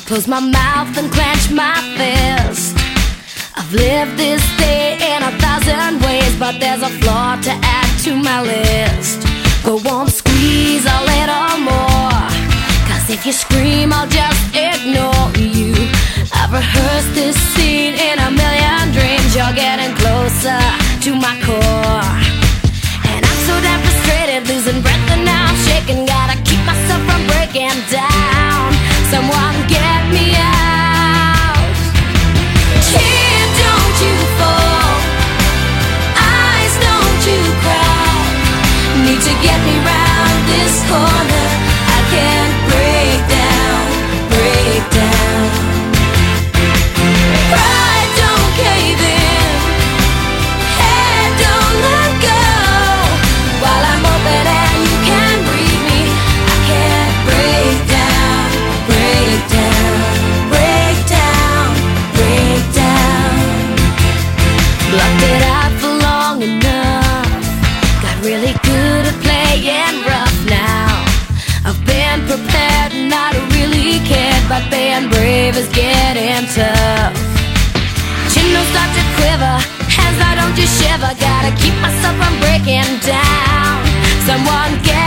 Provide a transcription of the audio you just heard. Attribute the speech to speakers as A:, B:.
A: close my mouth and clench my fist. I've lived this day in 1,000 ways, but there's a flaw to add to my list. Go on, squeeze a little more, 'cause if you scream I'll just ignore you. I've rehearsed this scene in a million dreams. You're getting closer to my core, and I'm so damn frustrated, losing breath and now I'm shaking. Gotta keep myself from breaking down. Someone get me out. Kid, don't you fall. Eyes, don't you cry. Need to get me round this corner. I can't break down, break down. Pride, don't cave in. Head, don't let go. While I'm open and you can breathe me, I can't break down, break down, break down, break down. Blocked it out for long enough. Got really good at playing rough now. I've been prepared and not really cared, but being brave is getting tough. Chin don't start to quiver, hands now don't you shiver. Gotta keep myself from breaking down. Someone get